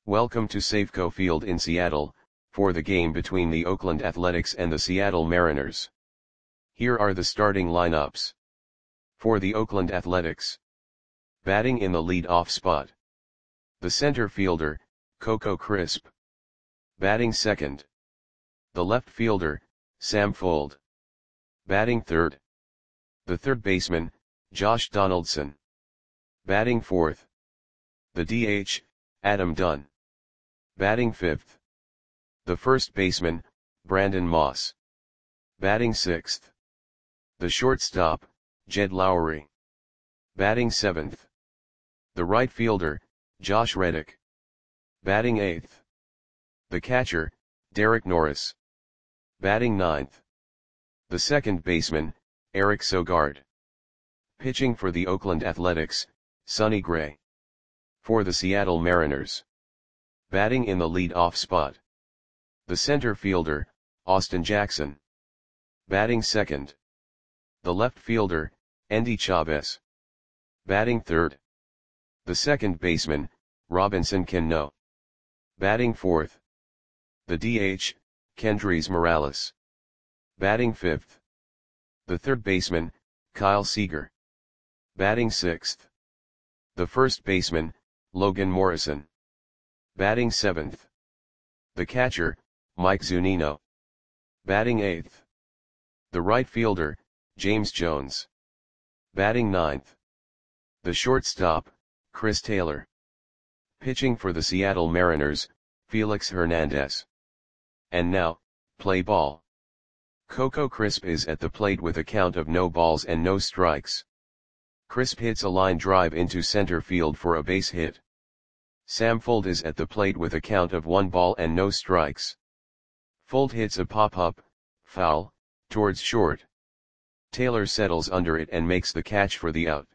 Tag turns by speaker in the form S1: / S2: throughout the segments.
S1: Welcome to Safeco Field in Seattle, for the game between the Oakland Athletics and the Seattle Mariners. Here are the starting lineups. For the Oakland Athletics. Batting in the lead-off spot. The center fielder, Coco Crisp. Batting second. The left fielder, Sam Fuld. Batting third. The third baseman, Josh Donaldson. Batting fourth. The DH, Adam Dunn. Batting fifth. The first baseman, Brandon Moss. Batting sixth. The shortstop, Jed Lowrie. Batting seventh. The right fielder, Josh Reddick. Batting eighth. The catcher, Derek Norris. Batting ninth. The second baseman, Eric Sogard. Pitching for the Oakland Athletics, Sonny Gray. For the Seattle Mariners. Batting in the lead-off spot. The center fielder, Austin Jackson. Batting second. The left fielder, Endy Chavez. Batting third. The second baseman, Robinson Cano. Batting fourth. The DH, Kendrys Morales. Batting fifth. The third baseman, Kyle Seager. Batting sixth. The first baseman, Logan Morrison. Batting seventh. The catcher, Mike Zunino. Batting eighth. The right fielder, James Jones. Batting ninth. The shortstop, Chris Taylor. Pitching for the Seattle Mariners, Felix Hernandez. And now, play ball. Coco Crisp is at the plate with a count of no balls and no strikes. Crisp hits a line drive into center field for a base hit. Sam Fuld is at the plate with a count of 1 ball and no strikes. Fuld hits a pop-up, foul, towards short. Taylor settles under it and makes the catch for the out.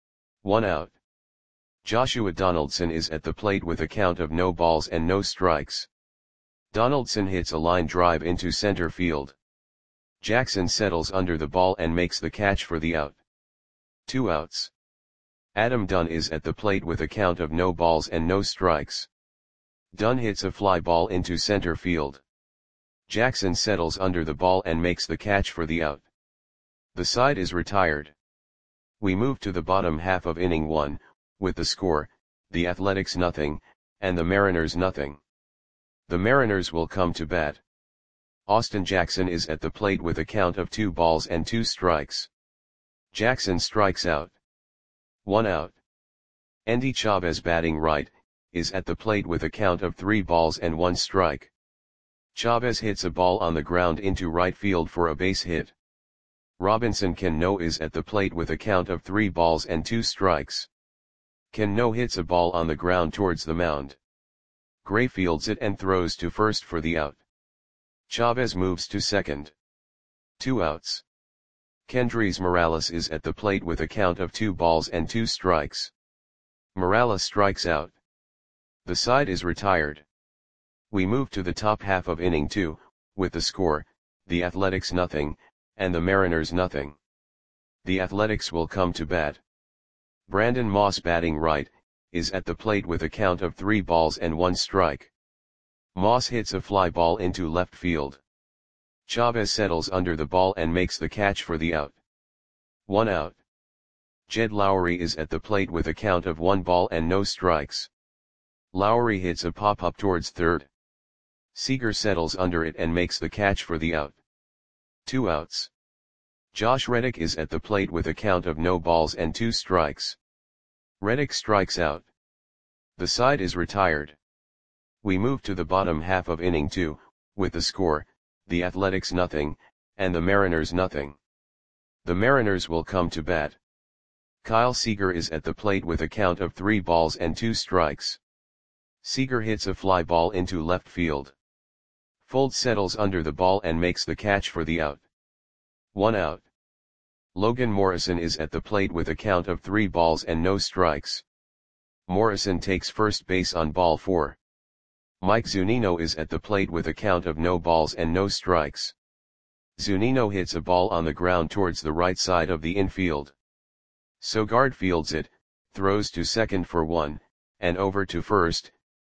S1: 1 out. Joshua Donaldson is at the plate with a count of no balls and no strikes. Donaldson hits a line drive into center field. Jackson settles under the ball and makes the catch for the out. 2 outs. Adam Dunn is at the plate with a count of no balls and no strikes. Dunn hits a fly ball into center field. Jackson settles under the ball and makes the catch for the out. The side is retired. We move to the bottom half of inning 1, with the score, the Athletics 0, and the Mariners 0. The Mariners will come to bat. Austin Jackson is at the plate with a count of 2 balls and 2 strikes. Jackson strikes out. 1 out. Endy Chavez, batting right, is at the plate with a count of 3 balls and 1 strike. Chavez hits a ball on the ground into right field for a base hit. Robinson Cano is at the plate with a count of 3 balls and 2 strikes. Cano hits a ball on the ground towards the mound. Gray fields it and throws to first for the out. Chavez moves to second. 2 outs. Kendrys Morales is at the plate with a count of 2 balls and 2 strikes. Morales strikes out. The side is retired. We move to the top half of inning 2, with the score, the Athletics 0, and the Mariners 0. The Athletics will come to bat. Brandon Moss, batting right, is at the plate with a count of 3 balls and 1 strike. Moss hits a fly ball into left field. Chavez settles under the ball and makes the catch for the out. 1 out. Jed Lowrie is at the plate with a count of 1 ball and no strikes. Lowrie hits a pop-up towards third. Seager settles under it and makes the catch for the out. 2 outs. Josh Reddick is at the plate with a count of no balls and 2 strikes. Reddick strikes out. The side is retired. We move to the bottom half of inning 2, with the score, the Athletics 0, and the Mariners 0. The Mariners will come to bat. Kyle Seager is at the plate with a count of 3 balls and 2 strikes. Seager hits a fly ball into left field. Fuld settles under the ball and makes the catch for the out. 1 out. Logan Morrison is at the plate with a count of 3 balls and no strikes. Morrison takes first base on ball 4. Mike Zunino is at the plate with a count of no balls and no strikes. Zunino hits a ball on the ground towards the right side of the infield. Sogard fields it, throws to second for 1, and over to first.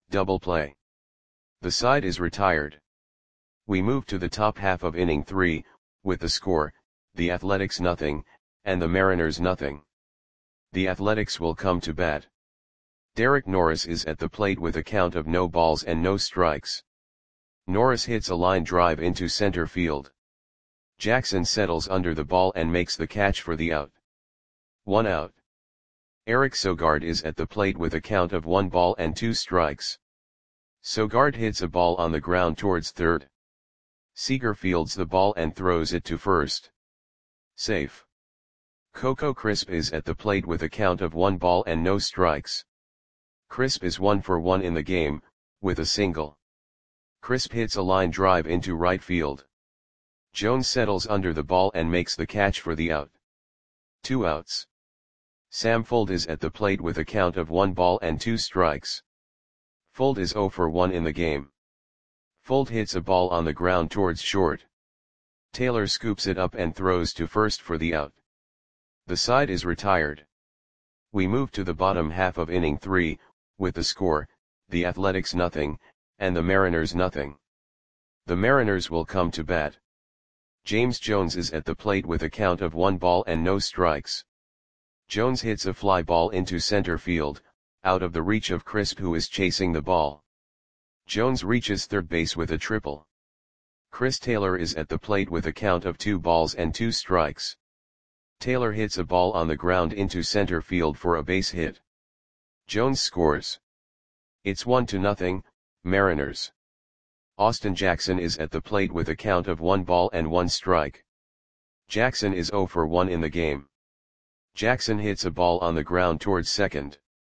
S1: double play. The side is retired. We move to the top half of inning 3, with the score, the Athletics nothing, and the Mariners nothing. The Athletics will come to bat. Derek Norris is at the plate with a count of no balls and no strikes. Norris hits a line drive into center field. Jackson settles under the ball and makes the catch for the out. 1 out. Eric Sogard is at the plate with a count of 1 ball and 2 strikes. Sogard hits a ball on the ground towards third. Seager fields the ball and throws it to first. Safe. Coco Crisp is at the plate with a count of 1 ball and no strikes. Crisp is 1 for 1 in the game, with a single. Crisp hits a line drive into right field. Jones settles under the ball and makes the catch for the out. 2 outs. Sam Fuld is at the plate with a count of 1 ball and 2 strikes. Fuld is 0 for 1 in the game. Fuld hits a ball on the ground towards short. Taylor scoops it up and throws to first for the out. The side is retired. We move to the bottom half of inning 3, with the score, the Athletics nothing, and the Mariners nothing. The Mariners will come to bat. James Jones is at the plate with a count of 1 ball and no strikes. Jones hits a fly ball into center field, out of the reach of Crisp, who is chasing the ball. Jones reaches third base with a triple. Chris Taylor is at the plate with a count of 2 balls and 2 strikes. Taylor hits a ball on the ground into center field for a base hit. Jones scores. It's 1-0, Mariners. Austin Jackson is at the plate with a count of 1 ball and 1 strike. Jackson is 0 for 1 in the game. Jackson hits a ball on the ground towards second.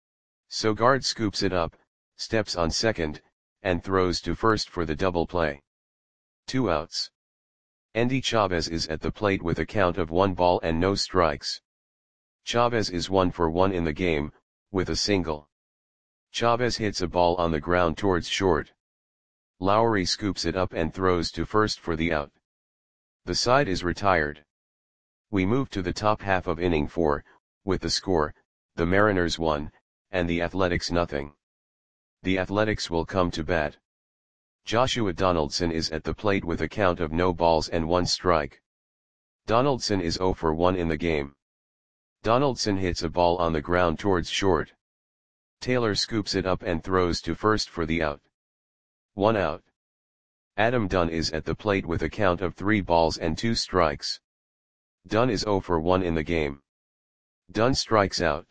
S1: Sogard scoops it up, steps on second, and throws to first for the double play. 2 outs. Endy Chavez is at the plate with a count of 1 ball and no strikes. Chavez is 1 for 1 in the game, with a single. Chavez hits a ball on the ground towards short. Lowry scoops it up and throws to first for the out. The side is retired. We move to the top half of inning 4, with the score, the Mariners 1, and the Athletics nothing. The Athletics will come to bat. Joshua Donaldson is at the plate with a count of no balls and 1 strike. Donaldson is 0 for 1 in the game. Donaldson hits a ball on the ground towards short. Taylor scoops it up and throws to first for the out. 1 out. Adam Dunn is at the plate with a count of 3 balls and 2 strikes. Dunn is 0 for 1 in the game. Dunn strikes out.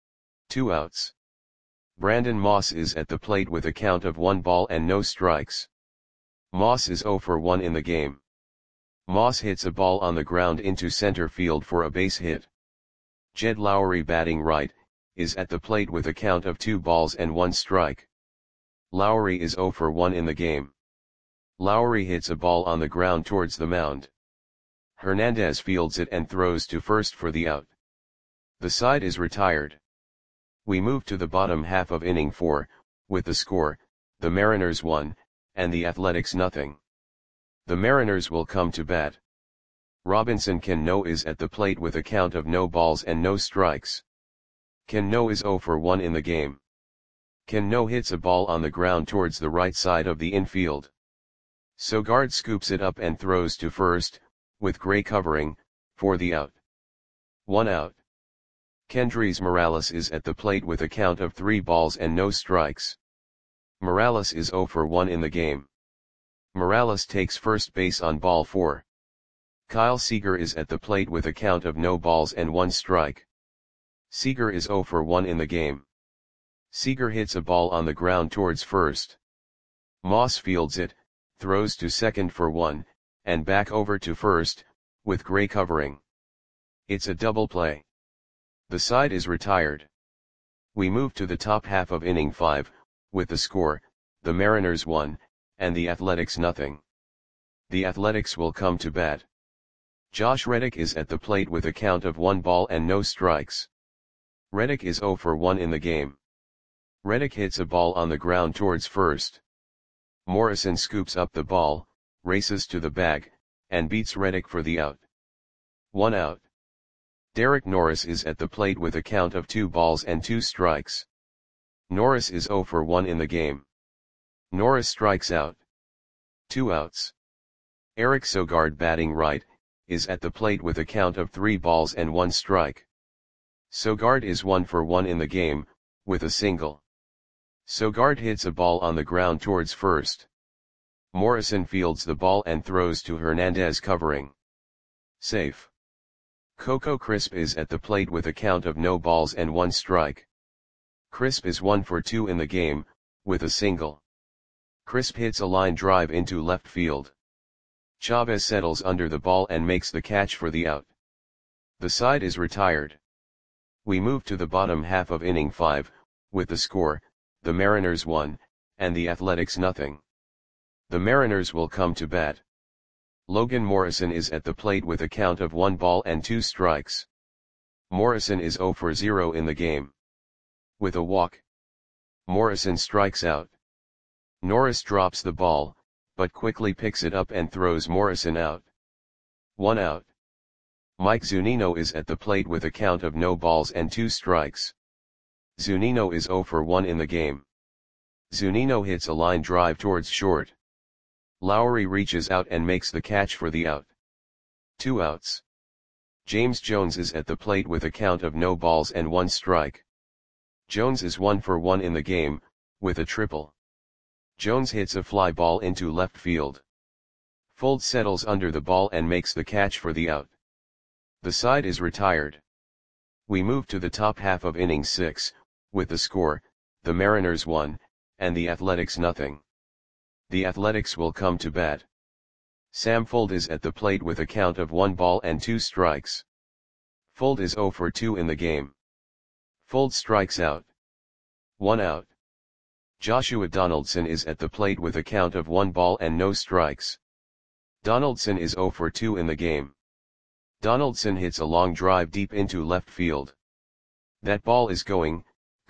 S1: 2 outs. Brandon Moss is at the plate with a count of 1 ball and no strikes. Moss is 0 for 1 in the game. Moss hits a ball on the ground into center field for a base hit. Jed Lowry, batting right, is at the plate with a count of 2 balls and 1 strike. Lowry is 0 for 1 in the game. Lowry hits a ball on the ground towards the mound. Hernandez fields it and throws to first for the out. The side is retired. We move to the bottom half of inning 4, with the score, the Mariners 1, and the Athletics nothing. The Mariners will come to bat. Robinson Cano is at the plate with a count of no balls and no strikes. Cano is 0 for 1 in the game. Cano hits a ball on the ground towards the right side of the infield. Sogard scoops it up and throws to first, with Gray covering, for the out. 1 out. Kendrys Morales is at the plate with a count of 3 balls and no strikes. Morales is 0 for 1 in the game. Morales takes first base on ball 4. Kyle Seager is at the plate with a count of no balls and 1 strike. Seager is 0 for 1 in the game. Seager hits a ball on the ground towards first. Moss fields it, throws to second for 1, and back over to first, with Gray covering. It's a double play. The side is retired. We move to the top half of inning 5, with the score, the Mariners 1, and the Athletics nothing. The Athletics will come to bat. Josh Reddick is at the plate with a count of 1 ball and no strikes. Reddick is 0 for 1 in the game. Reddick hits a ball on the ground towards first. Morrison scoops up the ball, races to the bag, and beats Reddick for the out. 1 out. Derek Norris is at the plate with a count of 2 balls and 2 strikes. Norris is 0 for 1 in the game. Norris strikes out. 2 outs. Eric Sogard batting right, is at the plate with a count of 3 balls and 1 strike. Sogard is 1 for 1 in the game, with a single. Sogard hits a ball on the ground towards first. Morrison fields the ball and throws to Hernandez covering. Safe. Coco Crisp is at the plate with a count of no balls and 1 strike. Crisp is 1 for 2 in the game, with a single. Crisp hits a line drive into left field. Chavez settles under the ball and makes the catch for the out. The side is retired. We move to the bottom half of inning 5, with the score, the Mariners 1, and the Athletics nothing. The Mariners will come to bat. Logan Morrison is at the plate with a count of 1 ball and 2 strikes. Morrison is 0 for 0 in the game. With a walk, Morrison strikes out. Norris drops the ball, but quickly picks it up and throws Morrison out. 1 out. Mike Zunino is at the plate with a count of no balls and 2 strikes. Zunino is 0 for 1 in the game. Zunino hits a line drive towards short. Lowry reaches out and makes the catch for the out. 2 outs. James Jones is at the plate with a count of no balls and 1 strike. Jones is 1 for 1 in the game, with a triple. Jones hits a fly ball into left field. Fuld settles under the ball and makes the catch for the out. The side is retired. We move to the top half of inning 6, with the score, the Mariners 1, and the Athletics nothing. The Athletics will come to bat. Sam Fuld is at the plate with a count of 1 ball and 2 strikes. Fuld is 0 for 2 in the game. Fuld strikes out. 1 out. Joshua Donaldson is at the plate with a count of 1 ball and no strikes. Donaldson is 0 for 2 in the game. Donaldson hits a long drive deep into left field. That ball is gone.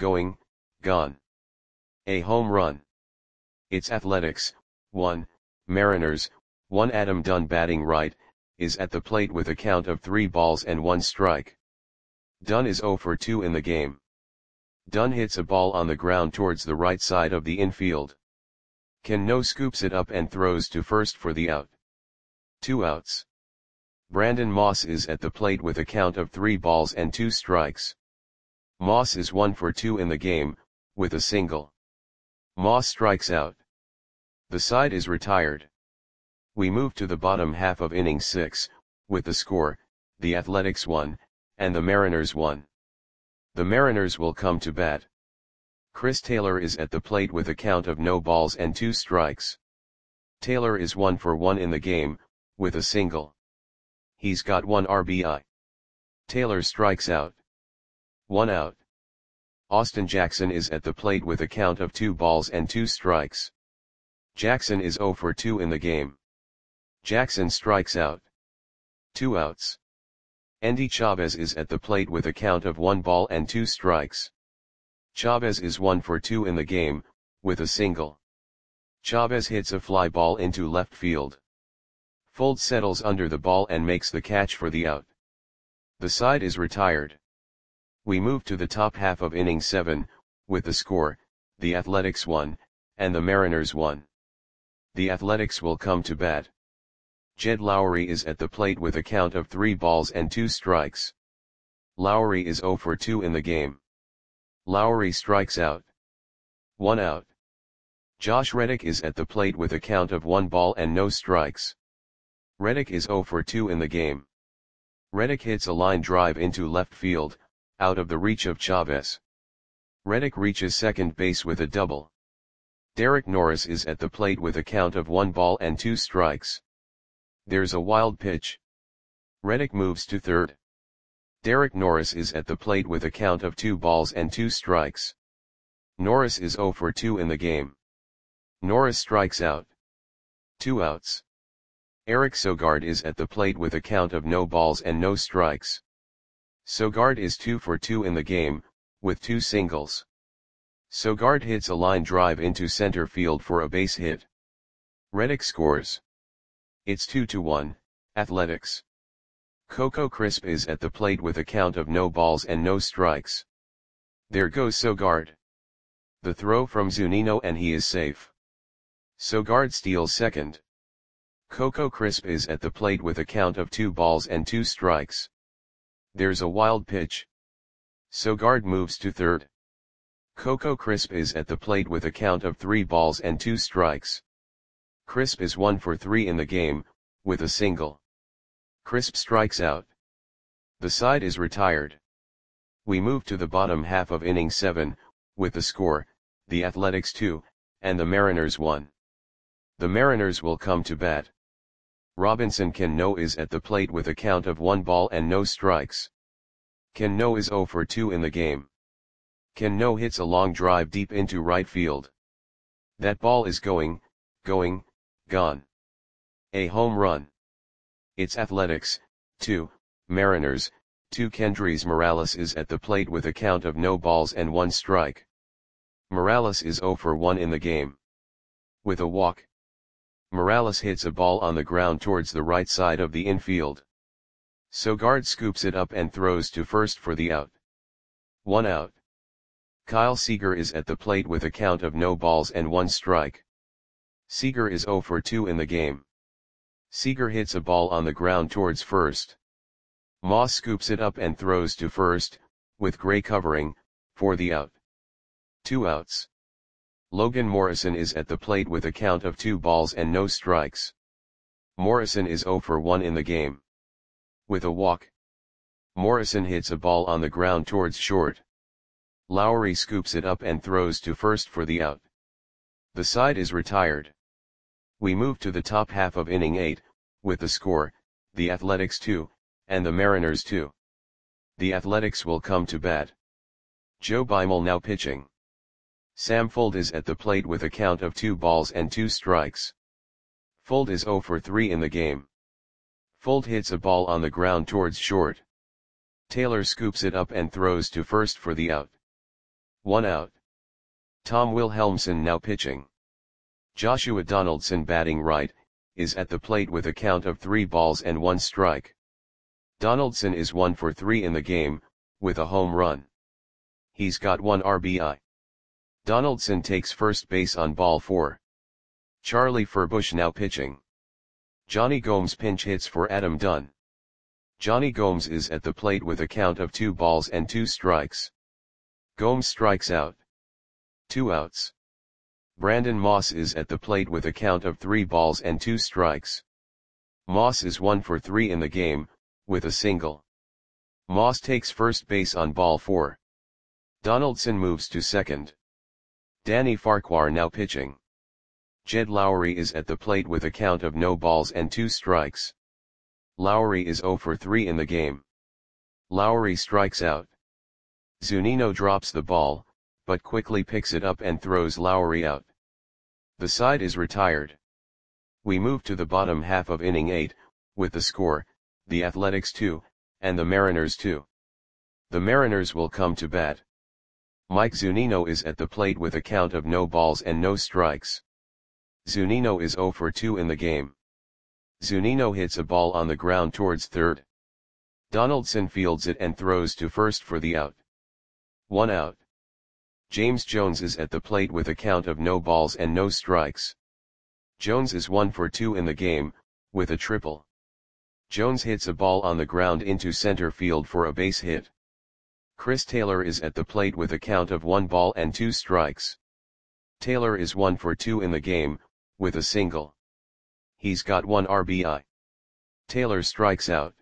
S1: A home run. It's Athletics, 1, Mariners, 1. Adam Dunn batting right, is at the plate with a count of 3 balls and 1 strike. Dunn is 0 for 2 in the game. Dunn hits a ball on the ground towards the right side of the infield. Cano scoops it up and throws to first for the out. 2 outs. Brandon Moss is at the plate with a count of 3 balls and 2 strikes. Moss is 1 for 2 in the game, with a single. Moss strikes out. The side is retired. We move to the bottom half of inning 6, with the score, the Athletics 1, and the Mariners 1. The Mariners will come to bat. Chris Taylor is at the plate with a count of no balls and 2 strikes. Taylor is 1 for 1 in the game, with a single. He's got 1 RBI. Taylor strikes out. 1 out. Austin Jackson is at the plate with a count of 2 balls and 2 strikes. Jackson is 0 for 2 in the game. Jackson strikes out. 2 outs. Endy Chavez is at the plate with a count of 1 ball and 2 strikes. Chavez is 1 for 2 in the game, with a single. Chavez hits a fly ball into left field. Fuld settles under the ball and makes the catch for the out. The side is retired. We move to the top half of inning 7, with the score, the Athletics 1, and the Mariners 1. The Athletics will come to bat. Jed Lowry is at the plate with a count of 3 balls and 2 strikes. Lowry is 0 for 2 in the game. Lowry strikes out. 1 out. Josh Reddick is at the plate with a count of 1 ball and no strikes. Reddick is 0 for 2 in the game. Reddick hits a line drive into left field, out of the reach of Chavez. Reddick reaches second base with a double. Derek Norris is at the plate with a count of 1 ball and 2 strikes. There's a wild pitch. Reddick moves to third. Derek Norris is at the plate with a count of 2 balls and 2 strikes. Norris is 0 for 2 in the game. Norris strikes out. 2 outs. Eric Sogard is at the plate with a count of no balls and no strikes. Sogard is 2 for 2 in the game, with 2 singles. Sogard hits a line drive into center field for a base hit. Reddick scores. It's 2-1, Athletics. Coco Crisp is at the plate with a count of no balls and no strikes. There goes Sogard. The throw from Zunino and he is safe. Sogard steals second. Coco Crisp is at the plate with a count of 2 balls and 2 strikes. There's a wild pitch. Sogard moves to third. Coco Crisp is at the plate with a count of 3 balls and 2 strikes. Crisp is 1 for 3 in the game, with a single. Crisp strikes out. The side is retired. We move to the bottom half of inning 7, with the score, the Athletics 2, and the Mariners 1. The Mariners will come to bat. Robinson Cano is at the plate with a count of 1 ball and no strikes. Cano is 0 for 2 in the game. Cano hits a long drive deep into right field. That ball is gone. A home run. It's Athletics, 2, Mariners, 2. Kendrys Morales is at the plate with a count of no balls and 1 strike. Morales is 0 for 1 in the game. With a walk. Morales hits a ball on the ground towards the right side of the infield. Sogard scoops it up and throws to first for the out. 1 out. Kyle Seager is at the plate with a count of no balls and 1 strike. Seager is 0 for 2 in the game. Seager hits a ball on the ground towards first. Moss scoops it up and throws to first, with Gray covering, for the out. 2 outs. Logan Morrison is at the plate with a count of 2 balls and no strikes. Morrison is 0 for 1 in the game. With a walk. Morrison hits a ball on the ground towards short. Lowry scoops it up and throws to first for the out. The side is retired. We move to the top half of inning 8, with the score, the Athletics 2, and the Mariners 2. The Athletics will come to bat. Joe Beimel now pitching. Sam Fuld is at the plate with a count of 2 balls and 2 strikes. Fuld is 0 for 3 in the game. Fuld hits a ball on the ground towards short. Taylor scoops it up and throws to first for the out. 1 out. Tom Wilhelmsen now pitching. Joshua Donaldson batting right, is at the plate with a count of 3 balls and 1 strike. Donaldson is 1 for 3 in the game, with a home run. He's got 1 RBI. Donaldson takes first base on ball 4. Charlie Furbush now pitching. Johnny Gomes pinch hits for Adam Dunn. Johnny Gomes is at the plate with a count of 2 balls and 2 strikes. Gomes strikes out. 2 outs. Brandon Moss is at the plate with a count of 3 balls and 2 strikes. Moss is 1 for 3 in the game, with a single. Moss takes first base on ball 4. Donaldson moves to second. Danny Farquhar now pitching. Jed Lowry is at the plate with a count of no balls and 2 strikes. Lowry is 0 for 3 in the game. Lowry strikes out. Zunino drops the ball, but quickly picks it up and throws Lowry out. The side is retired. We move to the bottom half of inning 8, with the score, the Athletics 2, and the Mariners 2. The Mariners will come to bat. Mike Zunino is at the plate with a count of no balls and no strikes. Zunino is 0 for 2 in the game. Zunino hits a ball on the ground towards third. Donaldson fields it and throws to first for the out. 1 out. James Jones is at the plate with a count of no balls and no strikes. Jones is 1 for 2 in the game, with a triple. Jones hits a ball on the ground into center field for a base hit. Chris Taylor is at the plate with a count of 1 ball and 2 strikes. Taylor is 1 for 2 in the game, with a single. He's got 1 RBI. Taylor strikes out.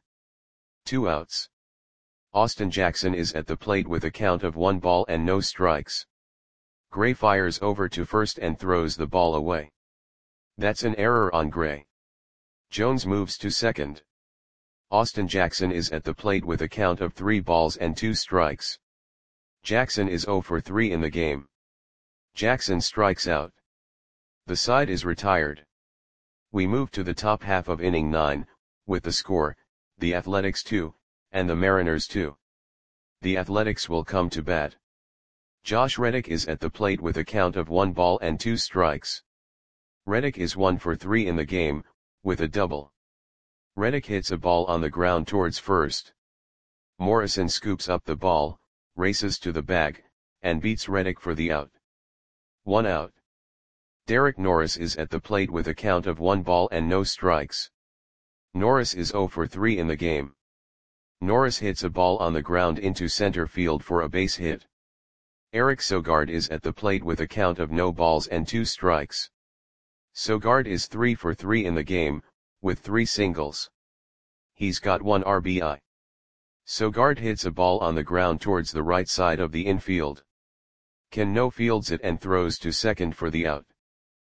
S1: 2 outs. Austin Jackson is at the plate with a count of 1 ball and no strikes. Gray fires over to first and throws the ball away. That's an error on Gray. Jones moves to second. Austin Jackson is at the plate with a count of 3 balls and 2 strikes. Jackson is 0 for 3 in the game. Jackson strikes out. The side is retired. We move to the top half of inning 9, with the score, the Athletics 2, and the Mariners 2. The Athletics will come to bat. Josh Reddick is at the plate with a count of 1 ball and 2 strikes. Reddick is 1 for 3 in the game, with a double. Reddick hits a ball on the ground towards first. Morrison scoops up the ball, races to the bag, and beats Reddick for the out. 1 out. Derek Norris is at the plate with a count of 1 ball and no strikes. Norris is 0 for 3 in the game. Norris hits a ball on the ground into center field for a base hit. Eric Sogard is at the plate with a count of no balls and 2 strikes. Sogard is 3 for 3 in the game, with 3 singles. He's got 1 RBI. Sogard hits a ball on the ground towards the right side of the infield. Cano fields it and throws to second for the out.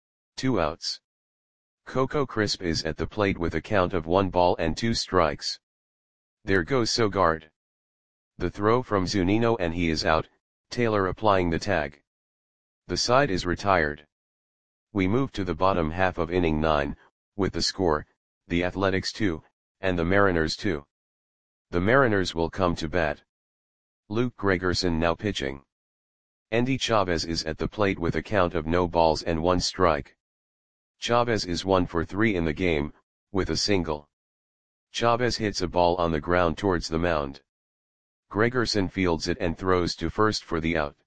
S1: 2 outs. Coco Crisp is at the plate with a count of 1 ball and 2 strikes. There goes Sogard. The throw from Zunino and he is out, Taylor applying the tag. The side is retired. We move to the bottom half of inning 9, with the score, the Athletics 2, and the Mariners 2. The Mariners will come to bat. Luke Gregerson now pitching. Endy Chavez is at the plate with a count of no balls and 1 strike. Chavez is 1 for 3 in the game, with a single. Chavez hits a ball on the ground towards the mound. Gregerson fields it and throws to first for the out.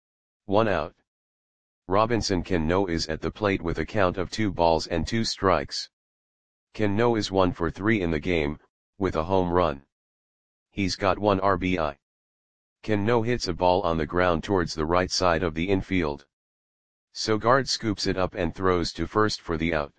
S1: 1 out. Robinson Cano is at the plate with a count of 2 balls and 2 strikes. Cano is 1 for 3 in the game, with a home run. He's got 1 RBI. Cano hits a ball on the ground towards the right side of the infield. Sogard scoops it up and throws to first for the out.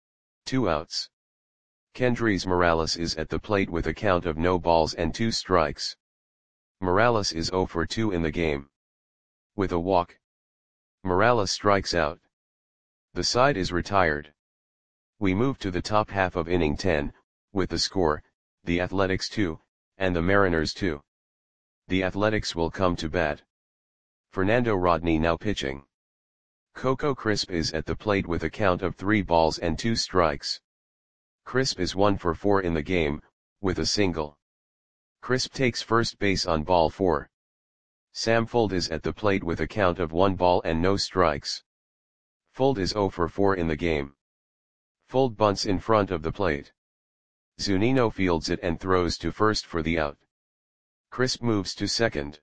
S1: 2 outs. Kendrys Morales is at the plate with a count of no balls and 2 strikes. Morales is 0 for 2 in the game. With a walk, Morales strikes out. The side is retired. We move to the top half of inning 10, with the score, the Athletics 2, and the Mariners 2. The Athletics will come to bat. Fernando Rodney now pitching. Coco Crisp is at the plate with a count of 3 balls and 2 strikes. Crisp is 1 for 4 in the game, with a single. Crisp takes first base on ball 4. Sam Fuld is at the plate with a count of 1 ball and no strikes. Fuld is 0 for 4 in the game. Fuld bunts in front of the plate. Zunino fields it and throws to first for the out. Crisp moves to second.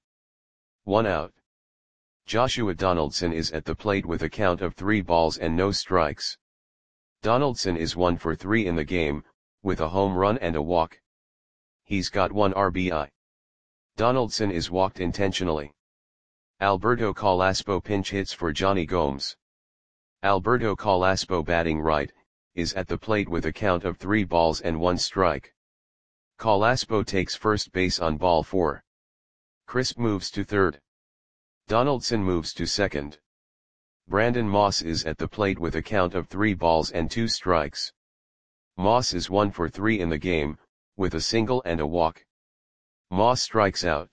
S1: 1 out. Joshua Donaldson is at the plate with a count of 3 balls and no strikes. Donaldson is 1 for 3 in the game, with a home run and a walk. He's got 1 RBI. Donaldson is walked intentionally. Alberto Calaspo pinch hits for Johnny Gomes. Alberto Calaspo batting right, is at the plate with a count of 3 balls and 1 strike. Calaspo takes first base on ball 4. Crisp moves to third. Donaldson moves to second. Brandon Moss is at the plate with a count of 3 balls and 2 strikes. Moss is 1 for 3 in the game, with a single and a walk. Moss strikes out.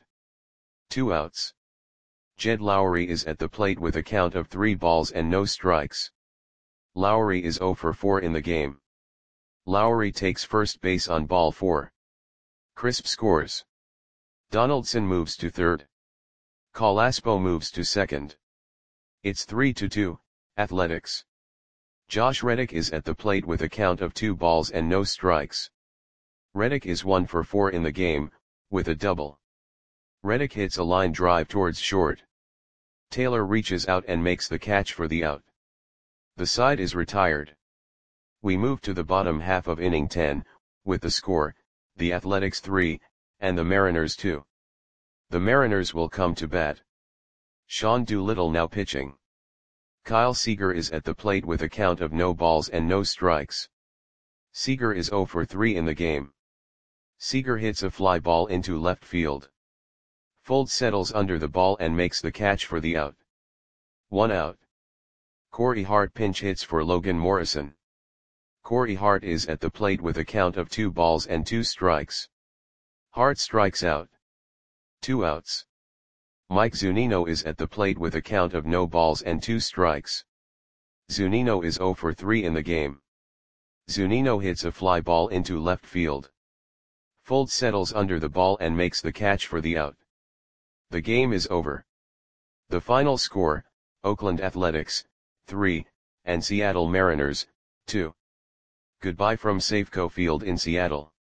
S1: 2 outs. Jed Lowry is at the plate with a count of 3 balls and no strikes. Lowry is 0 for 4 in the game. Lowry takes first base on ball 4. Crisp scores. Donaldson moves to third. Calaspo moves to second. It's 3-2, Athletics. Josh Reddick is at the plate with a count of 2 balls and no strikes. Reddick is 1 for 4 in the game, with a double. Reddick hits a line drive towards short. Taylor reaches out and makes the catch for the out. The side is retired. We move to the bottom half of inning 10, with the score, the Athletics 3, and the Mariners 2. The Mariners will come to bat. Sean Doolittle now pitching. Kyle Seager is at the plate with a count of no balls and no strikes. Seager is 0 for 3 in the game. Seager hits a fly ball into left field. Fuld settles under the ball and makes the catch for the out. 1 out. Corey Hart pinch hits for Logan Morrison. Corey Hart is at the plate with a count of 2 balls and 2 strikes. Hart strikes out. 2 outs. Mike Zunino is at the plate with a count of no balls and 2 strikes. Zunino is 0 for 3 in the game. Zunino hits a fly ball into left field. Fuld settles under the ball and makes the catch for the out. The game is over. The final score, Oakland Athletics, 3, and Seattle Mariners, 2. Goodbye from Safeco Field in Seattle.